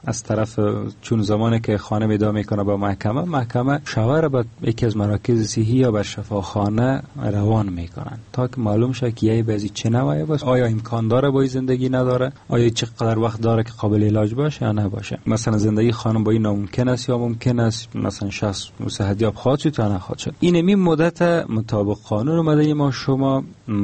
از طرف چون زمانی که خانم ادعا میکنه با محکمه شوهر به یکی از مراکز صحی یا بر شفاخانه روان میکنن تا که معلوم شه که یه بعضی چه نوعی باشه، آیا امکان داره با زندگی نداره، آیا چقدر وقت داره که قابل علاج باشه یا نباشه. مثلا زندگی خانم با این ناممکن است یا ممکن است، مثلا شخص صحتیاب خواهد شد یا نخواهد شد. این مدت مطابق قانون مدنی ما شما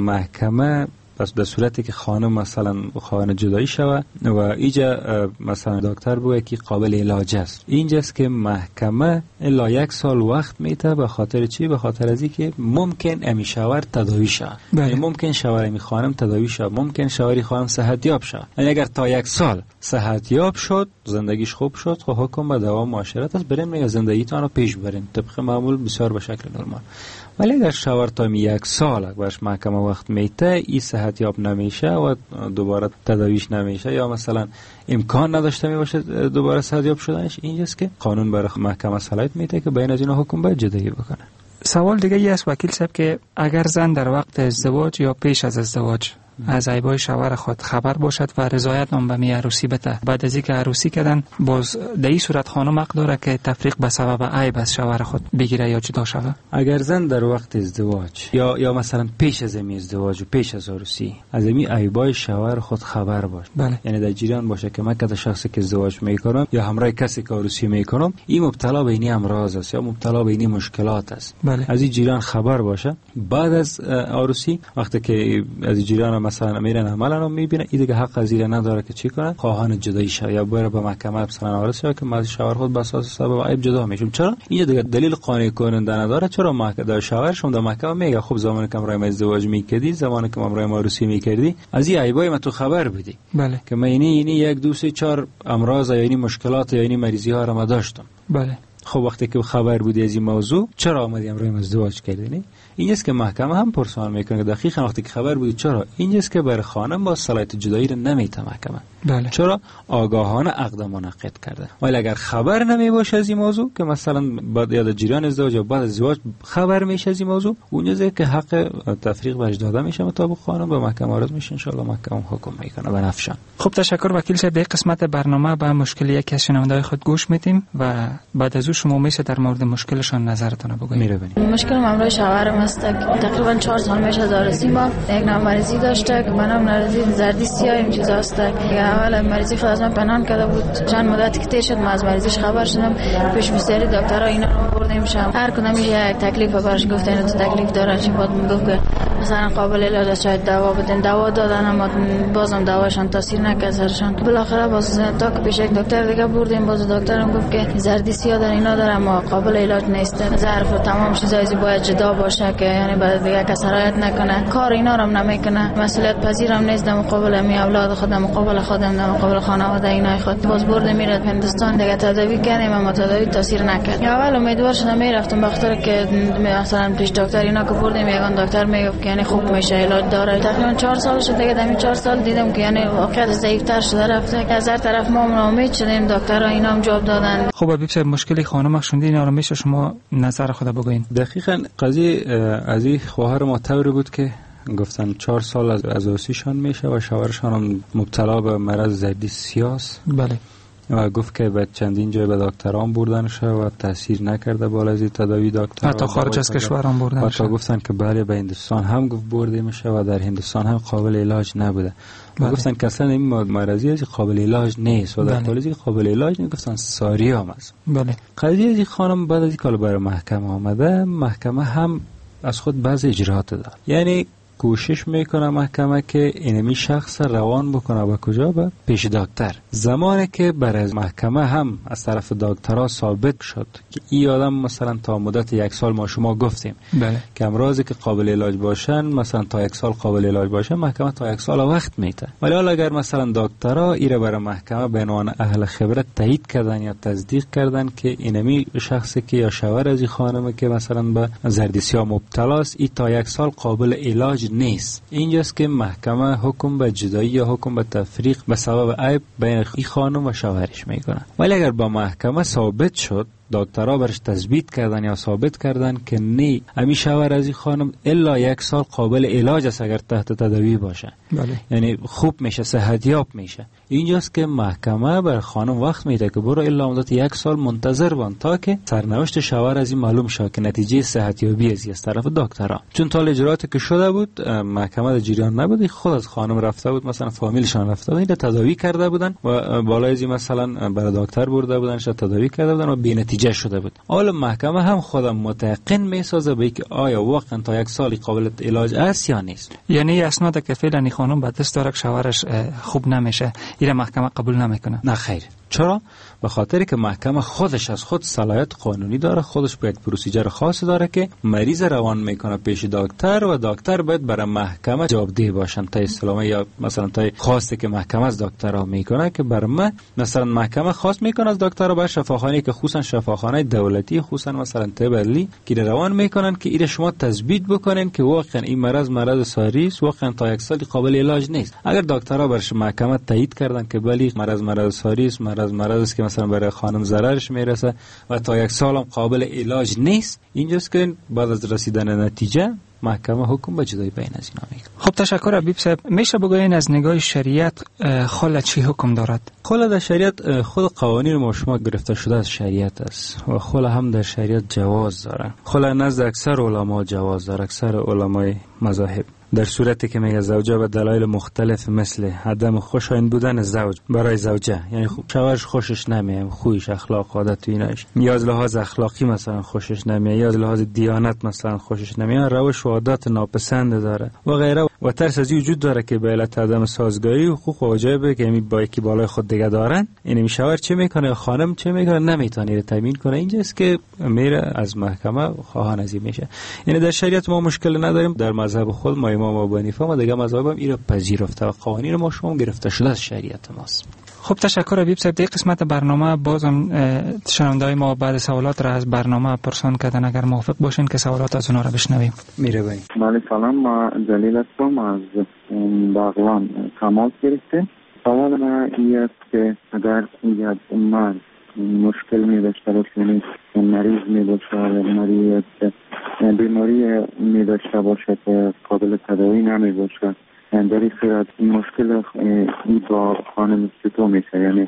محکمه پس به صورتی که خانم مثلا خواهان جدایی شود و اینجا مثلا دکتر بگه که قابل علاج است، اینجاست که محکمه الا 1 سال وقت میده. به خاطر چی؟ به خاطر از اینکه ممکن امی شوهر تداوی شود، ممکن شوهر امی خانم تداوی شود، ممکن شوهری خانم صحتیاب شود. اگر تا 1 سال صحتیاب شد، زندگیش خوب شد، خب حکم به دوام معاشرت است، بریم میگه زندگیتون رو پیش برین طبق معمول بسیار به شکل نرمال. ولی اگر شوهر تا 1 سال برش محکمه وقت میته، این صحتیاب نمیشه و دوباره تداویش نمیشه یا مثلا امکان نداشته میباشه دوباره صحتیاب شدنش، اینجاست که قانون برای محکمه صلاحیت میده که بین از اینا حکم باید جدایی بکنه. سوال دیگه ای است وکیل صاحب که اگر زن در وقت ازدواج یا پیش از ازدواج از عیبای شوهر خود خبر باشد و رضایت نام به می عروسی بده، بعد از اینکه عروسی کردن باز در این صورت خانم حق داره که تفریق به سبب عیب از شوهر خود بگیره یا جدا شود؟ اگر زن در وقت ازدواج یا مثلا پیش از ازدواج و پیش از عروسی از این عیبای شوهر خود خبر باشه، بله. یعنی در جریان باشه که من که شخصی که ازدواج میکنم یا همراه کسی که عروسی میکنم این مبتلا به این امراض است یا مبتلا به این مشکلات است، بله. از این جریان خبر باشه. بعد از عروسی وقتی که از جریان مثلا میرن عملانو میبینه، این دیگه حق از این نداره که چی کنه، خواهان جدایی شه یا بره به محکمه مثلا عرض شه که من شوهر خود به اساس سبب عیب جدا میشم. چرا؟ اینجا دیگه دلیل قانعی کننده نداره. چرا محکمه شوهر شما در محکمه میگه خب زمانی که امرای ازدواج میکردی، زمانی که امرای عروسی میکردی، از این عیبای من تو خبر بدی، بله. که من اینی 1 2 3 4 امراض یا این مشکلات یا این مریضی ها رو ما داشتم. بله. خب وقتی که خبر بودی از این موضوع، چرا اومدی امرای ازدواج کردی؟ اینجاست که محکمه هم پرسان میکنه که دقیقاً وقتی که خبر بودی چرا. اینجاست که برای خانم با صلاحیت جدایی رو نمیته محکمه. بله. چرا؟ آگاهانه عقد منعقد کرده. ولی اگر خبر نمی باشه از این موضوع که مثلا بعد یا جریان ازدواج یا بعد از ازدواج خبر میشه از این موضوع، اونجاست که حق تفریق بهش داده میشه مطابق قانون به محکمه عرض میشه، ان شاء الله محکمه حکم میکنه به نفعشان. خب تشکر وکیل صاحب. در قسمت برنامه به مشکل یکی از شنونده‌های خود گوش میدیم و بعد از او شما میشه در مورد مشکلشان نظرتون بگویید. مشکل امروز شوهرم است. تقریبا 4 سال میشه دارسی ما یک نوع مریضی داشته که منم مریضی زردی سیاه این چیزا است. اول مریضی خود از من پنهان کرده بود، چند مدت که طی شد ما از مریضیش خبر شدم، پیش بسیاری دکترها اینا رو بردیم شم، هر کدوم یک تکلیف براش گفتن تو تکلیف داره، چی بود میگفت که مثلا قابل علاج است، شاید دوا بدن، دوا دادن اما بازم دواشون تاثیر نکرد سرشان. بالاخره باز تا که پیش یک دکتر دیگه بردیم، باز دکترم گفت که زردی سیاه در اینا داره اما قابل علاج نیست، ظرف و تمام چیزایی باید جدا باشه که یعنی بعد دیگه کس سرایت نکنه، کار اینا رو نمیکنه، مسئولیت پذیرم نیست در مقابل می اولاد خودم، مقابل خودم، در مقابل خانواده اینا خود. باز برده میره هندوستان دیگه تداوی کردیم اما تداوی تاثیر نکرد. اول امیدوار شدم میرفتم بخاطر که مثلا پیش دکتر اینا که بردیم یگان دکتر میگفت که یعنی خوب میشه، علاج داره. تقریبا 4 سال شد دیگه، در 4 سال دیدم که یعنی واقعا ضعیف‌تر شده رفته، از هر طرف ما امید شدیم، دکترها اینا هم جواب دادن. خب حبیب صاحب مشکلی خانم شوندی اینا رو میشه شما نظر خود بگوین؟ دقیقاً قضیه از این خواهر ما طوری بود که گفتن 4 سال از عروسیشان میشه و شوهرشان هم مبتلا به مرض زردی سیاه است. بله. و گفت که بعد چندین جای به دکتران بردن شد و تاثیر نکرده بالا از تداوی دکتر، حتی خارج از کشور هم بردن شد. حتی گفتن که بله به هندوستان هم گفت برده میشه و در هندوستان هم قابل علاج نبوده. و گفتن که اصلا این مرضی از قابل علاج نیست و در حالی که قابل علاج گفتن ساریام است. بله. قضیه از خانم بعد از کال برای محکمه آمده، محکمه هم از خود بعضی اجرات داد، یعنی کوشش میکنه محکمه که اینمی شخص روان بکنه به کجا؟ به پیش دکتر. زمانی که برای محکمه هم از طرف دکترها ثابت شد که این آدم مثلا تا مدت 1 سال ما شما گفتیم بله. که امراضی که قابل علاج باشن مثلا تا 1 سال قابل علاج باشن، محکمه تا 1 سال وقت میده. ولی حالا اگر مثلا دکترها ایره برای محکمه به عنوان اهل خبرت تایید کردن یا تصدیق کردن که اینمی شخصی که یا شوهر از این خانم که مثلا به زردی سیاه مبتلا است، این تا 1 سال قابل علاج نیست، اینجاست که محکمه حکم به جدایی یا حکم به تفریق به سبب عیب بین این خانم و شوهرش میکنه. ولی اگر با محکمه ثابت شد دکترها برش تثبیت کردن یا ثابت کردن که نه همین شوهر از این خانم الا 1 سال قابل علاج است اگر تحت تداوی باشه. بله. یعنی خوب میشه، صحتیاب میشه. اینجاست که محکمه بر خانم وقت میده که برو الا مدت 1 سال منتظر بان تا که سرنوشت شوهر از این معلوم شه که نتیجه صحتیابی از طرف دکترها. چون تا اجراءاتی که شده بود محکمه در جریان نبود، خود از خانم رفته بود، مثلا فامیلشان رفته بود، تداوی کرده بودن و بالای از مثلا برای دکتر برده بودن، شاید تداوی کرده بودن و بی نتیجه شده بود. حالا محکمه هم خودم متيقن میسازه به اینکه آیا واقعا تا 1 سال قابل علاج است یا نیست. یعنی اسناد که فعلا خانم به دست داره که شوهرش خوب نمیشه، این محکمه قبول نمیکنه؟ نه خیر. چرا؟ به خاطر که محکمه خودش از خود صلاحیت قانونی داره، خودش باید پروسیجر خاص داره که مریض روان میکنه پیش دکتر و دکتر باید برای محکمه جوابدeh باشن تا استلامه یا مثلا تا خواسته که محکمه از دکترها میکنه که برای من مثلا محکمه خواست میکنه از دکترها به شفاخانه که خصوصا شفاخانه دولتی خصوصا مثلا طب علی که روان میکنن که این شما تثبیت بکنین که واقعا این مرض ساری است، واقعا تا 1 سال قابل علاج نیست. اگر دکترها برش محکمه تایید کردن که بلی مرض ساری است، مرض است که مثلا برای خانم ضررش میرسه و تا 1 سال هم قابل علاج نیست، اینجاست که بعد از رسیدن نتیجه محکمه حکم به جدایی بین از اینا میگه. خب تشکر حبیب صاحب. میشه بگوین از نگاه شریعت خلع چی حکم دارد؟ خلع در شریعت خود قوانین ما شما گرفته شده از شریعت است و خلع هم در شریعت جواز داره. خلع نزد اکثر علما جواز داره، اکثر علمای مذاهب، در صورتی که میگه زوجه به دلایل مختلف مثل عدم خوشایند بودن زوج برای زوجه، یعنی شوهرش خوشش نمیاد، خویش، اخلاق، عادت و ایناش، یا از لحاظ اخلاقی مثلا خوشش نمیاد، یا از لحاظ دیانت مثلا خوشش نمیاد، روش و عادات ناپسند داره و غیره و ترس از وجود داره که به علت عدم سازگاری حقوق و واجبه که می با یکی بالای خود دیگه دارن، یعنی شوهر چه میکنه، خانم چه میکنه، نمیتونه تامین کنه. اینجاست که میره از محکمه خواهان از این میشه. یعنی در شریعت ما مشکل نداریم، در مذهب خود ما امام ابو حنیفه و دیگه مذاهب هم اینو پذیرفته و قوانین ما شما گرفته شده از شریعت ماست. خب تشکر حبیب صاحب. در قسمت برنامه بازم شنونده‌های ما بعد سوالات را از برنامه پرسان کردن، اگر موافق باشین که سوالات از اونها را بشنویم. میره بایی. بله سلام، ما جلیل هستم از باغلان تماس گرفتیم. سوال ما این است که اگر یک مرد مشکل می داشته باشه، مریض می داشته و مریض بیماری می داشته باشه که قابل تداوی نمی باشه، در این صورت مشکل این با خانم چطور میشه؟ یعنی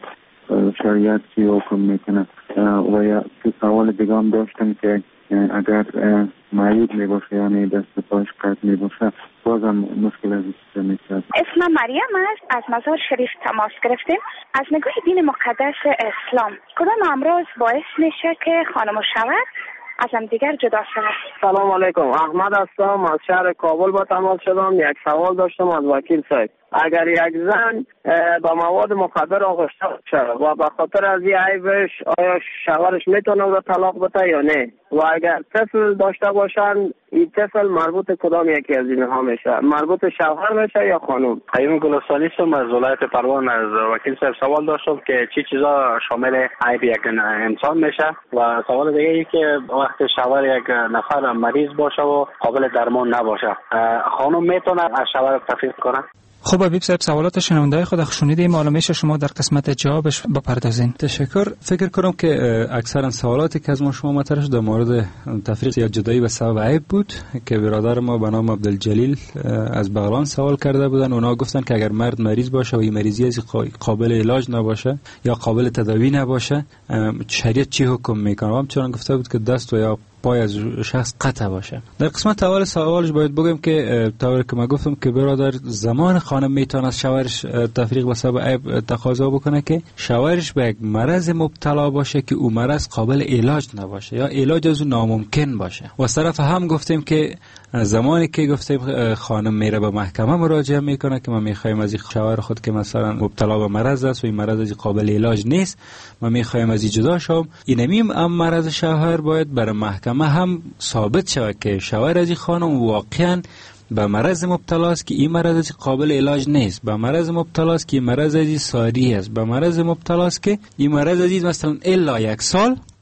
شریعت چی حکم میکنه؟ و یا سوال دیگه هم داشتم که اگر معیوب می باشه یعنی دست پاش قطع می باشه بازم مشکل از این میشه. اسمم مریم است، از مزار شریف تماس گرفتیم. از نگاه دین مقدس اسلام کدام امراض باعث میشه که خانم و شوهر از هم دیگر جدا شود؟ سلام علیکم، احمد هستم از شهر کابل با تماس شدم. یک سوال داشتم از وکیل صاحب. اگر یک زن با مواد مخدر آغشته شود و به خاطر از این عیبش آیا شوهرش میتونه او را طلاق بده یا نه؟ و اگر طفل داشته باشن این طفل مربوط کدام یکی از اینها میشه؟ مربوط شوهر میشه یا خانم؟ قیوم گلستانی هستم از ولایت پروان. از وکیل صاحب سوال داشتم که چی چیزا شامل عیب یک انسان میشه و سوال دیگه ای که وقتی شوهر یک نفر مریض باشه و قابل درمان نباشه خانم میتونه از شوهر تفریق کنه؟ خب حبیب صاحب سوالات شنونده‌های خود شنیدیم، معلومه شما در قسمت جوابش بپردازین. تشکر. فکر کنم که اکثرا سوالاتی که از ما شما مطرح شد در مورد تفریق یا جدایی به سبب عیب بود که برادر ما به نام عبدالجلیل از بغلان سوال کرده بودن. اونا گفتن که اگر مرد مریض باشه و این مریضی از قابل علاج نباشه یا قابل تداوی نباشه شریعت چی حکم میکنه؟ همچنان گفته بود که دست و یا پای از شخص قطع باشه. در قسمت اول سوالش باید بگم که طوری که ما گفتم که برادر زمان خانم میتونه از شوهرش تفریق به سبب عیب تقاضا بکنه که شوهرش به یک مرض مبتلا باشه که او مرض قابل علاج نباشه یا علاج از اون ناممکن باشه. و از طرف هم گفتیم که زمانی که گفتیم خانم میره به محکمه مراجعه میکنه که ما میخوایم از شوهر خود که مثلا مبتلا به مرض است و این مرض از قابل علاج نیست ما میخوایم از جدا شوم، اینمیم مرض شوهر باید برای محکمه هم ثابت شود که شوهر از خانم واقعا به مرض مبتلا است که این مرض قابل علاج نیست، به مرض مبتلا است که این مرض ساری است، به مرض مبتلا است که این مرض مثلا الا 1 سال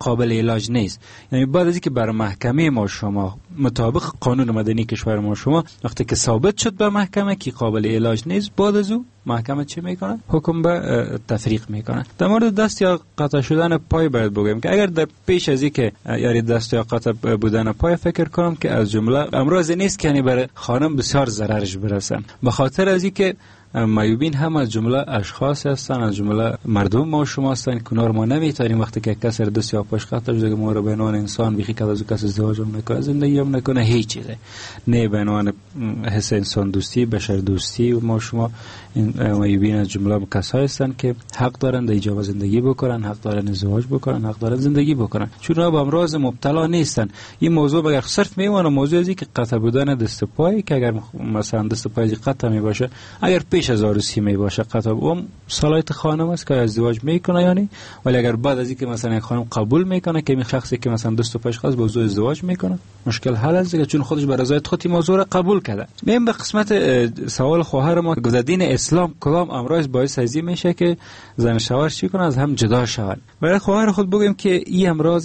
قابل علاج نیست. یعنی بعد از اینکه بر محکمه ما شما مطابق قانون مدنی کشور ما شما وقتی که ثابت شد به محکمه که قابل علاج نیست، بعد از او محکمه چی میکنه؟ حکم به تفریق میکنه. در مورد دست یا قطع شدن پای باید بگم که اگر در پیش از اینکه یاری دست یا قطع بودن پای فکر کنم که از جمله امراض نیست که یعنی برای خانم بسیار ضررش برسن، به خاطر از اینکه معیوبین هم از جمله اشخاص هستن، از جمله مردم ما شما هستن که کنار ما نمیتونیم وقتی که کسی دست یا پاش قطع شده ما رو به عنوان انسان بیخی که از کسی ازدواج هم نکنه، زندگی هم نکنه، هیچ چیزه نه به عنوان حس انسان دوستی، بشر دوستی. و ما شما معیوبین از جمله کسایی هستن که حق دارن در ایجاب زندگی بکنن، حق دارن ازدواج بکنن، حق دارن زندگی بکنن، چون اونا به امراض مبتلا نیستن. این موضوع اگر صرف میمونه موضوع ازی که قطع بودن دست پای، که اگر مثلا دست پای قطع می باشه، اگر پیش از عروسی می باشه قطع اون صلاحیت خانم است که ازدواج میکنه یعنی، ولی اگر بعد از اینکه مثلا خانم قبول میکنه که این شخصی که مثلا دست و پایش خاص با موضوع ازدواج میکنه، مشکل حل است دیگه، چون خودش به رضایت خودی موضوع را قبول کرده. میام به قسمت سوال خواهر ما، در دین اسلام کدام امراض باعث ازی میشه که زن شوهر چی کنه از هم جدا شوند؟ برای خواهر خود بگیم که این امراض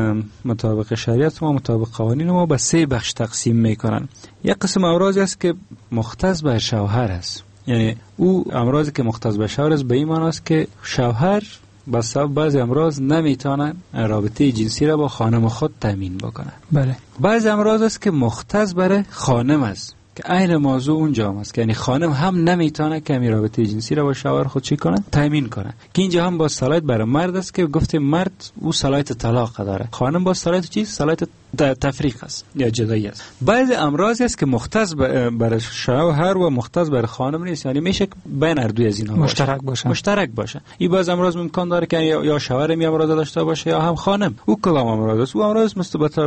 مطابق شریعت ما، مطابق قوانین ما به 3 بخش تقسیم میکنن. یک قسم امراض است که مختص به شوهر است، یعنی او امراضی که مختص به شوهر است به این معنی است که شوهر به سبب بعضی امراض نمیتونه رابطه جنسی را با خانم خود تامین بکنه. بله. بعضی امراض است که مختص برای خانم است که عین موضوع اونجا است که یعنی خانم هم نمیتونه که می رابطه جنسی را با شوهر خود چی کنه؟ تامین کنه. که اینجا هم با صلاحیت برای مرد است که گفتیم مرد او صلاحیت طلاق داره، خانم با صلاحیت چیز؟ صلاحیت تفریق است یا جدایی است. بعضی امراضی است که مختص برای شوهر و مختص برای خانم نیست، یعنی میشه بین هر دوی از اینا مشترک باشه. این بعض امراض امکان داره که یا شوهر می امراض داشته باشه یا هم خانم. او کدام امراض است؟ او امراض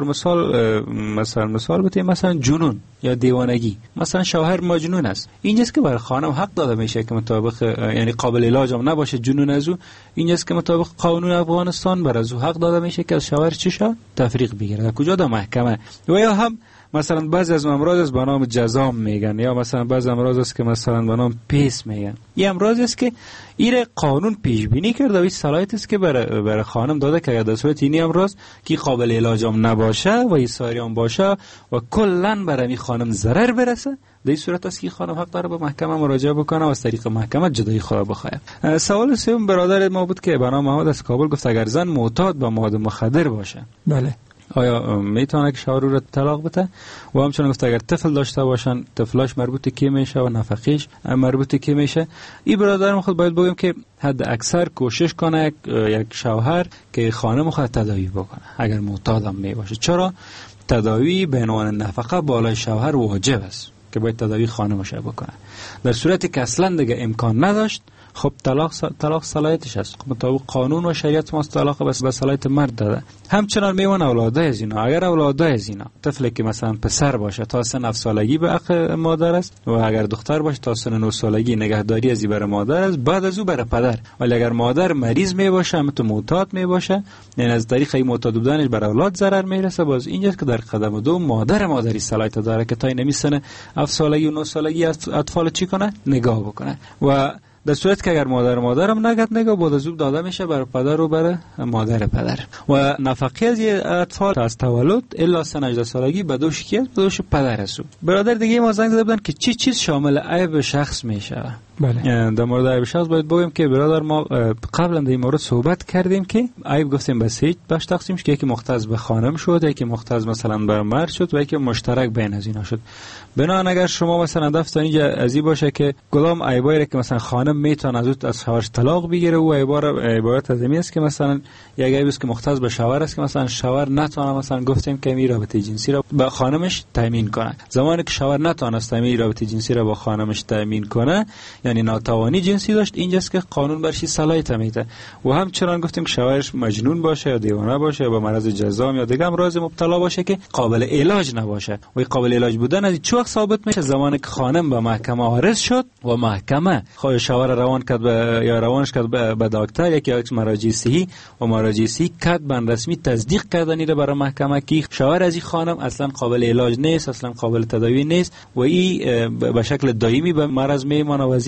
مثال بتیم مثلا جنون یا دیوانگی. مثلا شوهر مجنون است، اینجاست که برای خانم حق داده میشه که مطابق یعنی قابل علاج هم نباشه جنون از او، اینجاست که مطابق قانون افغانستان برای او حق داده میشه که از شوهر چی شه؟ تفریق بگیره. کجا در محکمه. و یا هم مثلا بعضی از امراض است به نام جزام میگن، یا مثلا بعضی امراض است که مثلا به نام پیس میگن. این امراض است که این قانون پیش بینی کرده و این صلاحیت است که برای خانم داده که اگر در صورت این امراض که قابل علاج هم نباشه و این ساری هم باشه و کلا برای این خانم ضرر برسه، در این صورت است که خانم حق داره به محکمه مراجعه بکنه و از طریق محکمه جدایی خود بخواه. سوال سوم برادر ما بود که به نام محمد از کابل گفت اگر زن معتاد به مواد مخدر باشه، بله، آیا میتونه که شوهر رو طلاق بده؟ و همچنین گفت اگر طفل داشته باشن طفلاش مربوط کی میشه و نفقیش مربوط کی میشه؟ این برادرم خود باید بگم که حد اکثر کوشش کنه یک شوهر که خانم خود تداوی بکنه اگر معتاد هم می باشه. چرا؟ تداوی به عنوان نفقه بالای شوهر واجب است که باید تداوی خانمش بکنه. در صورتی که اصلا دیگه امکان نداشت، خب طلاق صلاحیتش است. خب مطابق قانون و شریعت ما طلاق به صلاحیت مرد داده. همچنان میمونه اولادای از اینا. اگر اولادای از اینا طفلی که مثلا پسر باشه تا سن 7 سالگی به حق مادر است و اگر دختر باشه تا سن 9 سالگی نگهداری از برای مادر است، بعد از او برای پدر. ولی اگر مادر مریض می باشه، مثل معتاد می باشه، یعنی از طریق این معتاد بودنش برای اولاد ضرر میرسه، باز اینجاست که در قدم دو مادری صلاحیت داره که تا این سن 7 سالگی و 9 سالگی اطفال چی کنه؟ نگاه بکنه. و در صورت که اگر مادرم نگاه بعد از او داده میشه برای پدر و برای مادر پدر. و نفقه از اطفال از تولد الا سن 18 سالگی به دوش کی است؟ به دوش پدر است. برادر دیگه ما زنگ زده بودن که چی چیز شامل عیب شخص میشه. بله. در مورد عیب شخص باید بگم که برادر ما قبلا در این مورد صحبت کردیم که عیب گفتیم به 3 بخش تقسیم شد، یکی مختص به خانم شد، یکی مختص مثلا به مرد شد و یکی مشترک بین از اینا شد. بنابراین اگر شما مثلا دفتر اینجا ازی باشه که کدام عیبایی که مثلا خانم میتونه از شوهرش طلاق بگیره و عبارت از این است که مثلا یک عیب است که مختص به شوهر است که مثلا شوهر نتونه مثلا گفتیم که می رابطه جنسی را با خانمش تامین کنه. زمانی که شوهر نتونه می رابطه جنسی را با خانمش تامین کنه، یعنی ناتوانی جنسی داشت، اینجاست که قانون برش صلاحیت میده. و همچنان گفتیم که شوهرش مجنون باشه یا دیوانه باشه یا با مرض جزام یا دیگه امراض مبتلا باشه که قابل علاج نباشه. و قابل علاج بودن از چه وقت ثابت میشه؟ زمانی که خانم به محکمه عارض شد و محکمه شوهر روان کرد یا روانش کرد به دکتر یا مراجع صحی و مراجع صحی کتباً رسمی تصدیق کردن ایره برای محکمه که شوهر از این خانم اصلا قابل علاج نیست، اصلا قابل تداوی نیست و این به شکل دائمی به مرض میمونه و از این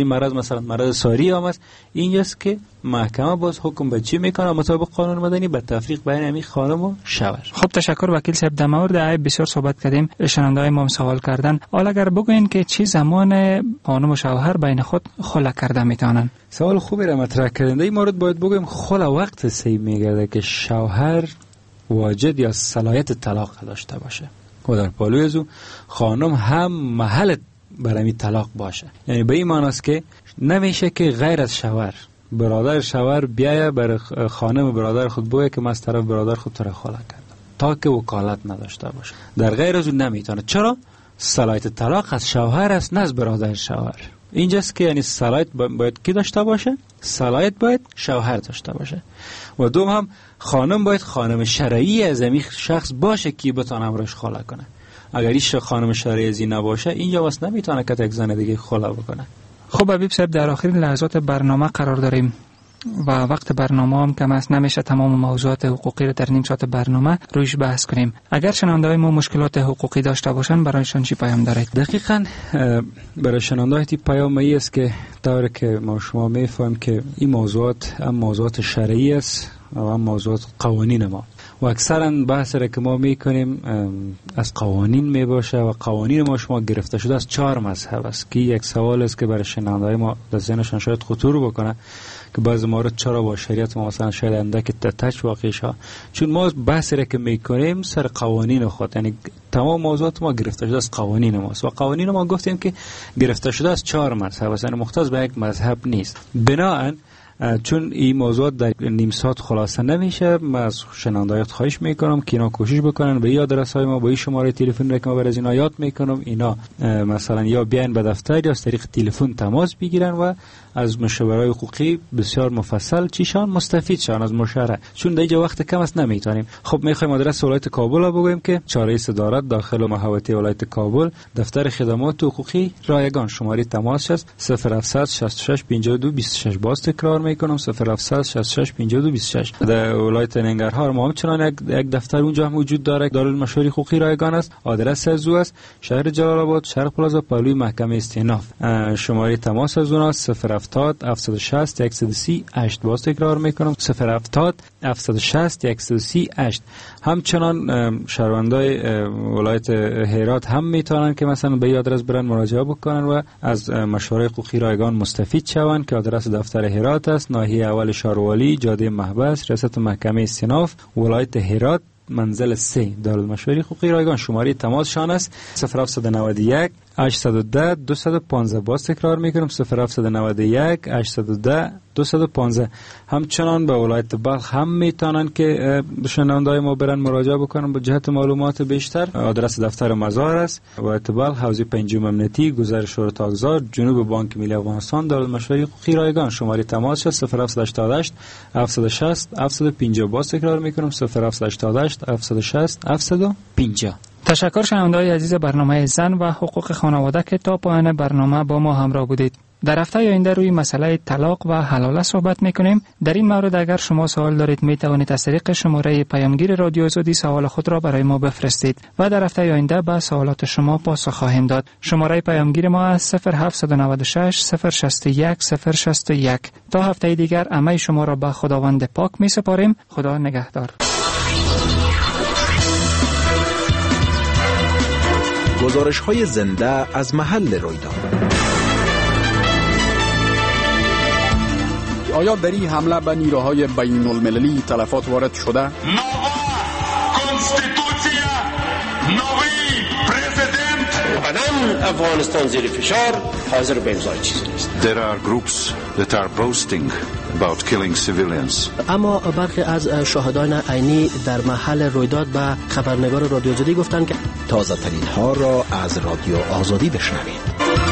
مرض مثلا مرض ساری آمد، اینجاست که محکمه باز حکم به چی میکنه مطابق قانون مدنی؟ به تفریق بین همین خانم و شوهر. خب تشکر وکیل صاحب. در مورد عیب بسیار صحبت کردیم، شنونده‌های ما سوال کردن. حالا اگر بگوین که چه زمان خانم و شوهر بین خود خلع کرده میتونن؟ سوال خوبی را مطرح کردن. این مورد باید بگویم خلع وقت صحیح میگرده که شوهر واجد یا صلاحیت طلاق داشته باشه و در پالوی از او خانم هم محل برای طلاق باشه. یعنی به این معنی است که نمیشه که غیر از شوهر برادر شوهر بیایه برای خانم برادر خود بگه که من از طرف برادر خود تو را خلع کردم، تا که وکالت نداشته باشه. در غیر از اون نمیتونه. چرا؟ صلاحیت طلاق از شوهر است نه از برادر شوهر. اینجاست که یعنی صلاحیت باید کی داشته باشه؟ صلاحیت باید شوهر داشته باشه. و دوم هم خانم باید خانم شرعی از این شخص باشه که بتونه امرش خلع کنه. اگر ایش خانم شرعی از این نباشه اینجا واسه نمیتونه که یک زن دیگه خلع بکنه. خب حبیب صاحب، در آخرین لحظات برنامه قرار داریم و وقت برنامه هم کم است، نمیشه تمام موضوعات حقوقی رو در نیم ساعت برنامه رویش بحث کنیم. اگر شنونده‌های ما مشکلات حقوقی داشته باشن برایشان چی پیام دارید؟ دقیقاً برای شنونده‌های پیام ای است که طوری که ما شما میفهمیم که این موضوعات هم موضوعات شرعی است و هم موضوعات قوانین ما و اکثرا بحث را که ما میکنیم از قوانین میباشه و قوانین ما شما گرفته شده از 4 مذهب است که یک سوال است که برای شنونده‌های ما در ذهنشان شاید خطور بکنه که بعضی مورد چرا با شریعت ما مثلا شاید اندک تچ واقع شه، چون ما بحث را که میکنیم سر قوانین خود، یعنی تمام موضوعات ما گرفته شده از قوانین ماست و قوانین ما گفتیم که گرفته شده از 4 مذهب است، یعنی مختص به یک مذهب نیست. بنابراین چون این موضوع در نیم ساعت خلاصه نمیشه، من از شنونده‌هایت خواهش میکنم که اینا کوشش بکنن به این آدرس‌های ما، با این شماره تلفن که ما برای اینا یاد میکنم، اینا مثلا یا بیاین به دفتر یا از طریق تلفن تماس بگیرن و از مشاورای حقوقی بسیار مفصل چیشان مستفید شون از مشاوره، چون دیگه وقت کم است نمیتونیم. خب میخوایم آدرس ولایت کابل رو بگویم که چهارراه صدارت داخل محوطه ولایت کابل، دفتر خدمات حقوقی رایگان، شماره تماس است 0766 52 26. باز تکرار میکنم 0766 52 26. در ولایت ننگرهار ما همچنان یک دفتر اونجا هم وجود داره، دارالمشاوره حقوقی رایگان است. آدرس از او است شهر جلال آباد، شرق پلازا، پهلوی محکمه استئناف. شماره تماس از اون است 070 760 130 8. باز تکرار میکنم 070 760 130 8. همچنان شهروندای ولایت هرات هم میتونن که مثلا به این آدرس برن مراجعه بکنن و از مشوره حقوقی رایگان مستفید شوند که آدرس دفتر هرات است، ناحیه اول شاروالی، جاده محبس، رئاست محکمه استئناف، ولایت هرات، منزل 3. دارالمشاوره حقوقی رایگان. شماره تماس شان است 0791 810 215. باز تکرار میکنم 0791 810 215. همچنان به ولایت بلخ هم میتونن که شنونده‌های ما برن مراجعه بکنن به جهت معلومات بیشتر. آدرس دفتر مزار است ولایت بلخ، حوزه 5 امنیتی، گذر شورای تاگزار، جنوب بانک ملی افغانستان، دارالمشاوره حقوقی رایگان. شماره تماس 0788 760 750. باز تکرار میکنم 0788 760 750. تشکر شنونده‌های عزیز برنامه زن و حقوق خانواده که تا پایان برنامه با ما همراه بودید. در هفته آینده روی مسئله طلاق و حلاله صحبت میکنیم. در این مورد اگر شما سوال دارید می توانید از طریق شماره پیامگیر رادیو آزادی سوال خود را برای ما بفرستید و در هفته آینده به سوالات شما پاسخ خواهیم داد. شماره پیامگیر ما است 0796 061 061. تا هفته دیگر همه شما را به خداوند پاک می سپاریم. خدا نگهدار. گزارش‌های زنده از محل رویداد. آیا در این حمله به نیروهای بین المللی تلفات وارد شده؟ افغانستان زیر فشار حاضر به امضای چیزی نیست. There are groups that are boasting about killing civilians. اما برخی از شاهدان عینی در محل رویداد به خبرنگار رادیو آزادی گفتند که تازه ترین ها را از رادیو آزادی بشنوید.